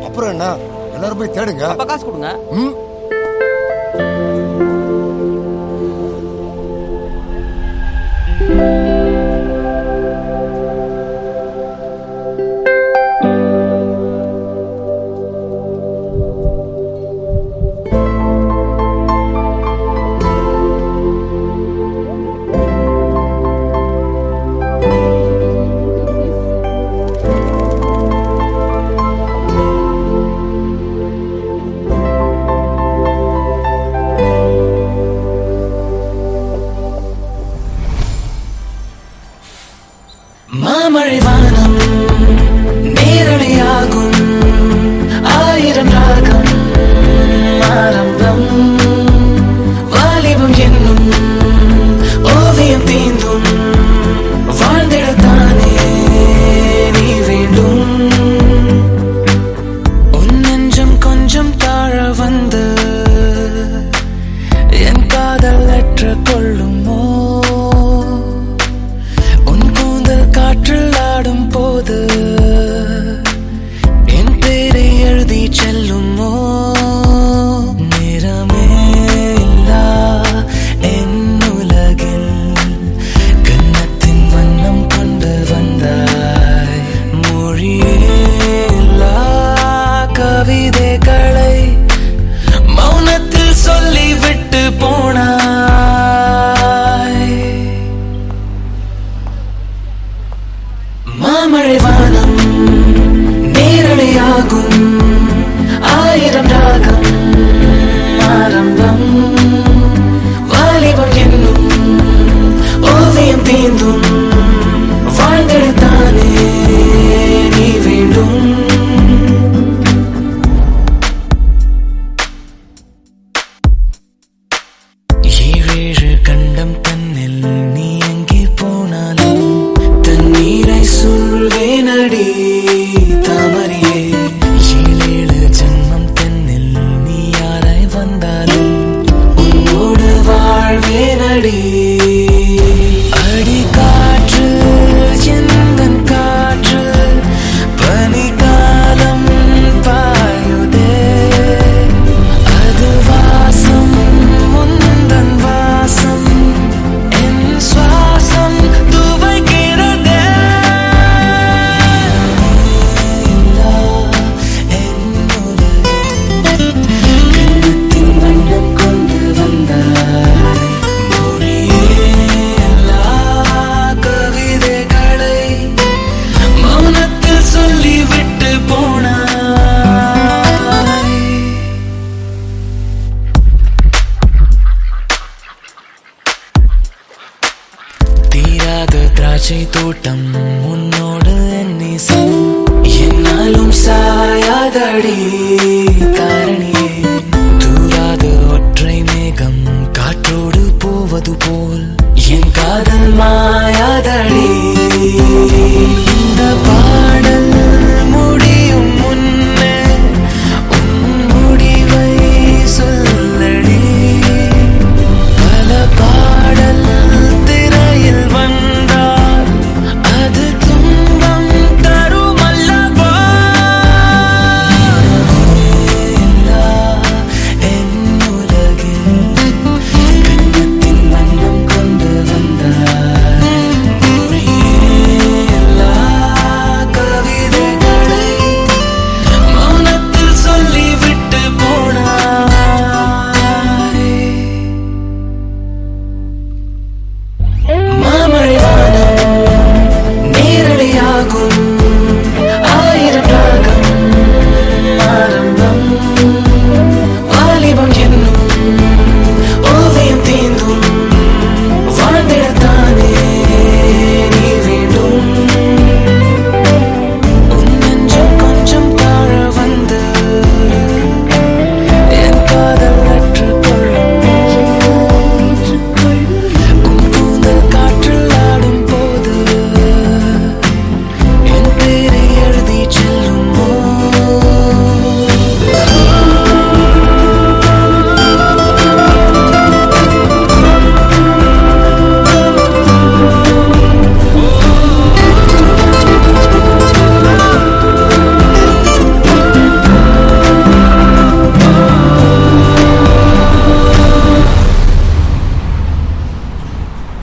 அப்புறம் என்ன, எல்லாரும் போய் தேடுங்க. அப்ப காசு கொடுங்க. மாமழை வானம் நேரடியாகும், ஆயிரம் ராகம் ஆரம்பம், வாலிபம் என்னும் ஓவியம் தீந்தும், வாழ்ந்திடத்தானே நீ வேண்டும். உன் நெஞ்சம் கொஞ்சம் தாழ வந்து என் காதல் அற்ற கொள்ளுமோ, காற்றில் ஆடும் போது என் பேரை எழுதி செல்லுமோ, நிறமே இல்லா என் உலகில் கண்ணத்தின் வண்ணம் கொண்டு வந்தாய், மொழியே இல்லா கவிதைகளை மௌனத்தில் சொல்லிவிட்டு போனாய். மாமழை வானம் நேரடியாகும், ஆயிரம் ராகம் ஆரம்பம், வாலிபம் என்னும் ஓவியம் தீந்தும், வாழ்ந்திடத்தானே நீ வேண்டும். ஏழேழு கண்டம் தன்னில் நீ எங்கே போனாலும் தண்ணீரை சொல்வேனடி தாமரையே, ஏழேழு ஜன்மம் தன்னில் நீ யாராய் வந்தாலும் உன்னோடு வாழ்வேனடி. அடி காற்று எந்தன் காற்று பனிகாலம் பாயுதே, அது வாசம் முந்தன் வாசம் என் சுவாசம் துவைக்கிறதே. கண்ணத்தின் வண்ணம் கொண்டு வந்தாய், மொழியேல்லா கவிதைகளை மௌனத்தில் சொல்லிவிட்டு போனாய். தீராத திராட்சை தோட்டம் உன்னோடு நேசம் என்னாலும் சாயாதடி,